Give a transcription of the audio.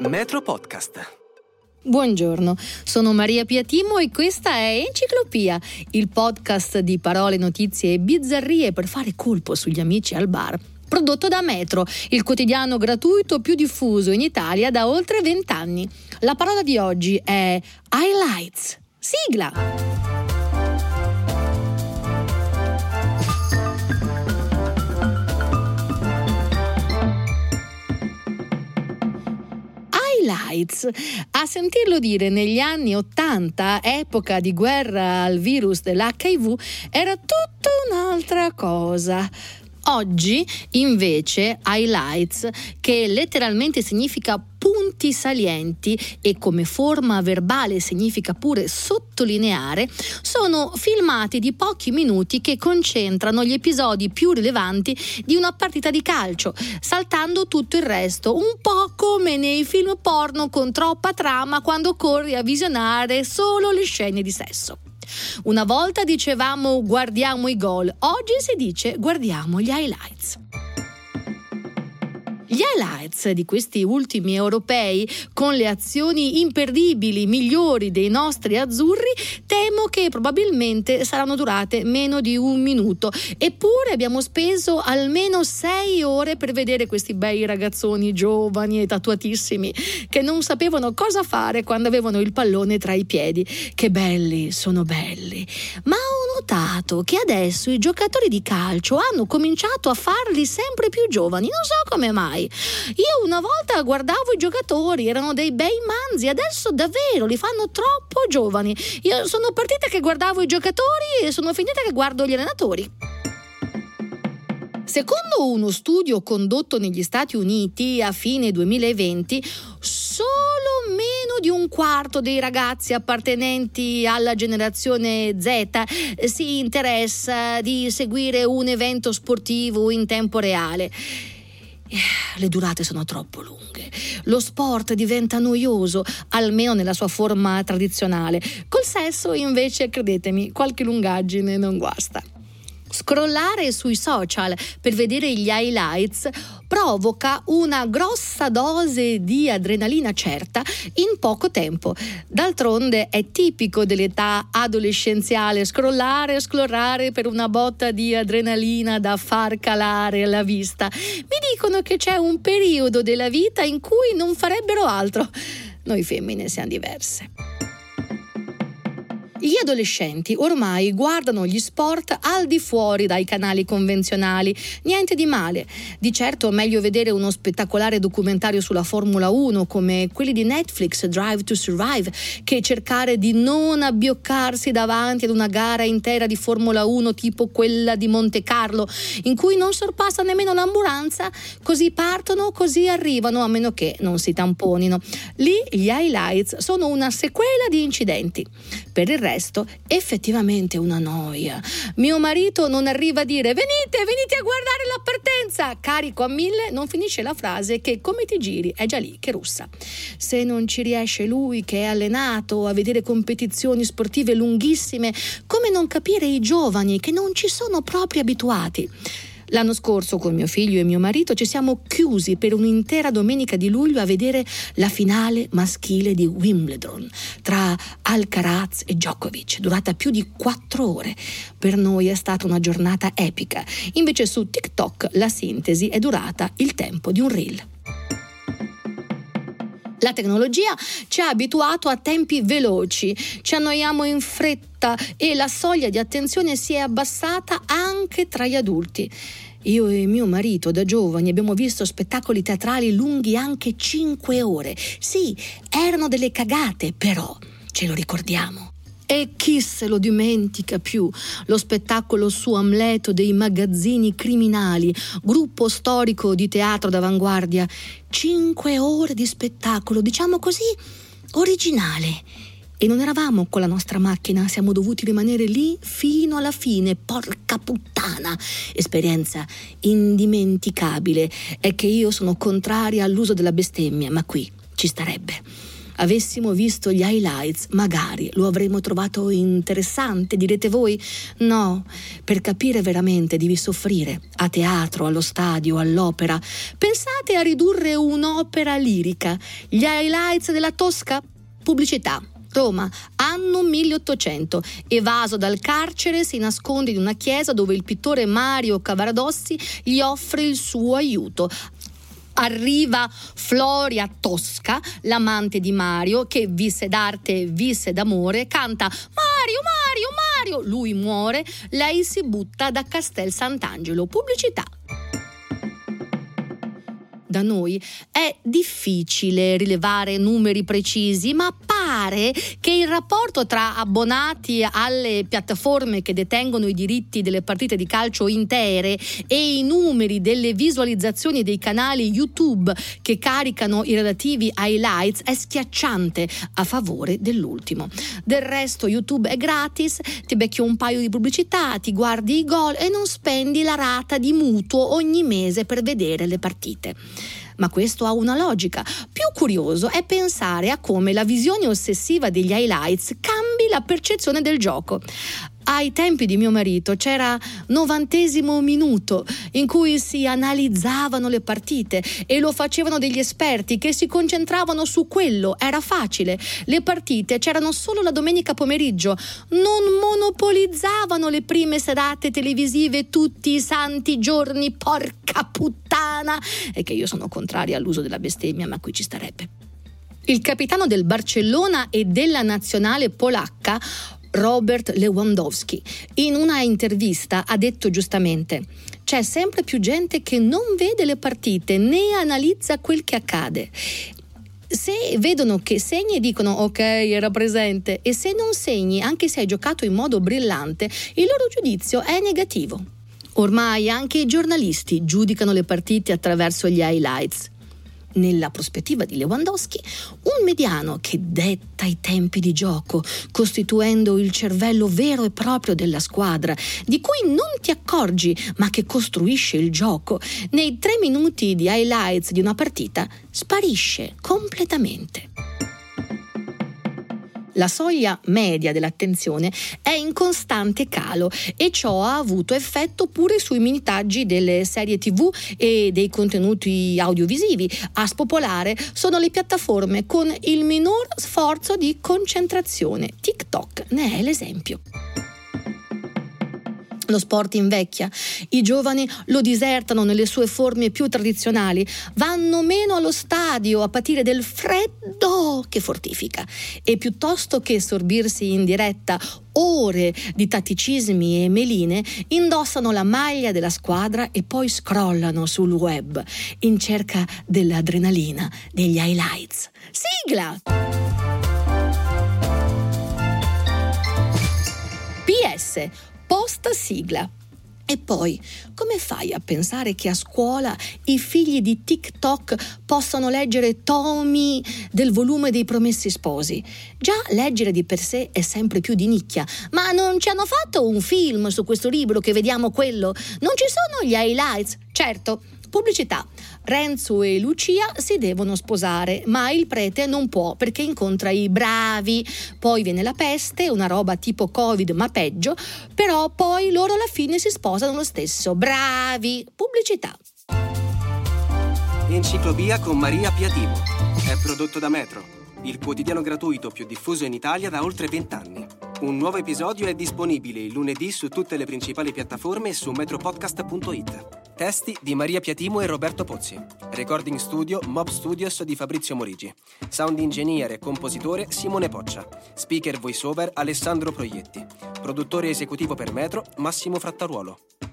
Metro Podcast. Buongiorno, sono Maria Piatimo e questa è Enciclopia, il podcast di parole, notizie e bizzarrie per fare colpo sugli amici al bar. Prodotto da Metro, il quotidiano gratuito più diffuso in Italia da oltre 20 anni. La parola di oggi è highlights. Sigla! A sentirlo dire negli anni '80, epoca di guerra al virus dell'HIV, era tutta un'altra cosa. Oggi, invece, highlights, che letteralmente significa punti salienti e come forma verbale significa pure sottolineare, sono filmati di pochi minuti che concentrano gli episodi più rilevanti di una partita di calcio, saltando tutto il resto, un po' come nei film porno con troppa trama quando corri a visionare solo le scene di sesso. Una volta dicevamo guardiamo i gol, oggi si dice guardiamo gli highlights. Gli highlights di questi ultimi europei, con le azioni imperdibili migliori dei nostri azzurri, temo che probabilmente saranno durate meno di un minuto. Eppure abbiamo speso almeno 6 ore per vedere questi bei ragazzoni giovani e tatuatissimi che non sapevano cosa fare quando avevano il pallone tra i piedi. Che belli, sono belli. Ma ho notato che adesso i giocatori di calcio hanno cominciato a farli sempre più giovani, non so come mai. Io una volta guardavo i giocatori, erano dei bei manzi, adesso davvero li fanno troppo giovani. Io sono partita che guardavo i giocatori e sono finita che guardo gli allenatori. Secondo uno studio condotto negli Stati Uniti a fine 2020, solo meno di un quarto dei ragazzi appartenenti alla generazione Z si interessa di seguire un evento sportivo in tempo reale. Le durate sono troppo lunghe, lo sport diventa noioso, almeno nella sua forma tradizionale. Col sesso, invece, credetemi, qualche lungaggine non guasta. Scrollare sui social per vedere gli highlights provoca una grossa dose di adrenalina certa in poco tempo. D'altronde è tipico dell'età adolescenziale scrollare e scrollare per una botta di adrenalina da far calare la vista. Mi dicono che c'è un periodo della vita in cui non farebbero altro. Noi femmine siamo diverse. Gli adolescenti ormai guardano gli sport al di fuori dai canali convenzionali, niente di male. Di certo è meglio vedere uno spettacolare documentario sulla Formula 1 come quelli di Netflix, Drive to Survive, che cercare di non abbioccarsi davanti ad una gara intera di Formula 1 tipo quella di Monte Carlo, in cui non sorpassa nemmeno l'ambulanza, così partono, così arrivano, a meno che non si tamponino. Lì gli highlights sono una sequela di incidenti. Per il resto, effettivamente una noia. Mio marito non arriva a dire venite a guardare la partenza. Carico a 1000, non finisce la frase che come ti giri è già lì che russa. Se non ci riesce lui che è allenato a vedere competizioni sportive lunghissime, come non capire i giovani che non ci sono proprio abituati? L'anno scorso con mio figlio e mio marito ci siamo chiusi per un'intera domenica di luglio a vedere la finale maschile di Wimbledon tra Alcaraz e Djokovic, durata più di 4 ore. Per noi è stata una giornata epica, invece su TikTok la sintesi è durata il tempo di un reel. La tecnologia ci ha abituato a tempi veloci, ci annoiamo in fretta e la soglia di attenzione si è abbassata anche tra gli adulti. Io e mio marito da giovani abbiamo visto spettacoli teatrali lunghi anche 5 ore. Sì, erano delle cagate, però ce lo ricordiamo. E chi se lo dimentica più? Lo spettacolo su Amleto dei magazzini criminali, gruppo storico di teatro d'avanguardia. 5 ore di spettacolo, diciamo così, originale. E non eravamo con la nostra macchina, siamo dovuti rimanere lì fino alla fine, porca puttana. Esperienza indimenticabile. È che io sono contraria all'uso della bestemmia, ma qui ci starebbe. avessimo visto gli highlights, magari lo avremmo trovato interessante, direte voi? No, per capire veramente devi soffrire, a teatro, allo stadio, all'opera. Pensate a ridurre un'opera lirica. Gli highlights della Tosca? Pubblicità. Roma, anno 1800. Evaso dal carcere, si nasconde in una chiesa dove il pittore Mario Cavaradossi gli offre il suo aiuto. Arriva Floria Tosca, l'amante di Mario, che visse d'arte e visse d'amore, canta Mario, Mario, Mario. Lui muore, lei si butta da Castel Sant'Angelo. Pubblicità. Da noi è difficile rilevare numeri precisi, ma pare che il rapporto tra abbonati alle piattaforme che detengono i diritti delle partite di calcio intere e i numeri delle visualizzazioni dei canali YouTube che caricano i relativi highlights è schiacciante a favore dell'ultimo. Del resto YouTube è gratis, ti becchi un paio di pubblicità, ti guardi i gol e non spendi la rata di mutuo ogni mese per vedere le partite. Ma questo ha una logica. Più curioso è pensare a come la visione ossessiva degli highlights cambi la percezione del gioco. Ai tempi di mio marito c'era 90° minuto in cui si analizzavano le partite e lo facevano degli esperti che si concentravano su quello, era facile. Le partite c'erano solo la domenica pomeriggio, non monopolizzavano le prime serate televisive tutti i santi giorni, porca puttana! È che io sono contraria all'uso della bestemmia, ma qui ci starebbe. Il capitano del Barcellona e della nazionale polacca Robert Lewandowski in una intervista ha detto giustamente: c'è sempre più gente che non vede le partite né analizza quel che accade. Se vedono che segni e dicono ok, era presente, e se non segni, anche se hai giocato in modo brillante, il loro giudizio è negativo. Ormai anche i giornalisti giudicano le partite attraverso gli highlights. Nella prospettiva di Lewandowski, un mediano che detta i tempi di gioco, costituendo il cervello vero e proprio della squadra, di cui non ti accorgi, ma che costruisce il gioco, nei 3 minuti di highlights di una partita, sparisce completamente. La soglia media dell'attenzione è in costante calo e ciò ha avuto effetto pure sui minutaggi delle serie TV e dei contenuti audiovisivi. A spopolare sono le piattaforme con il minor sforzo di concentrazione. TikTok ne è l'esempio. Lo sport invecchia, i giovani lo disertano nelle sue forme più tradizionali, vanno meno allo stadio a patire del freddo che fortifica e piuttosto che sorbirsi in diretta ore di tatticismi e meline, indossano la maglia della squadra e poi scrollano sul web in cerca dell'adrenalina, degli highlights. Sigla! PS post sigla. E poi, come fai a pensare che a scuola i figli di TikTok possano leggere tomi del volume dei Promessi Sposi? Già leggere di per sé è sempre più di nicchia, ma non ci hanno fatto un film su questo libro che vediamo quello? Non ci sono gli highlights? Certo. Pubblicità. Renzo e Lucia si devono sposare, ma il prete non può perché incontra i bravi. Poi viene la peste, una roba tipo Covid ma peggio, però poi loro alla fine si sposano lo stesso. Bravi. Pubblicità. Enciclopia con Maria Piatimo. È prodotto da Metro, il quotidiano gratuito più diffuso in Italia da oltre 20 anni. Un nuovo episodio è disponibile il lunedì su tutte le principali piattaforme e su metropodcast.it. Testi di Maria Piatimo e Roberto Pozzi. Recording studio Mob Studios di Fabrizio Morigi. Sound engineer e compositore Simone Poccia. Speaker voiceover Alessandro Proietti. Produttore esecutivo per Metro Massimo Frattaruolo.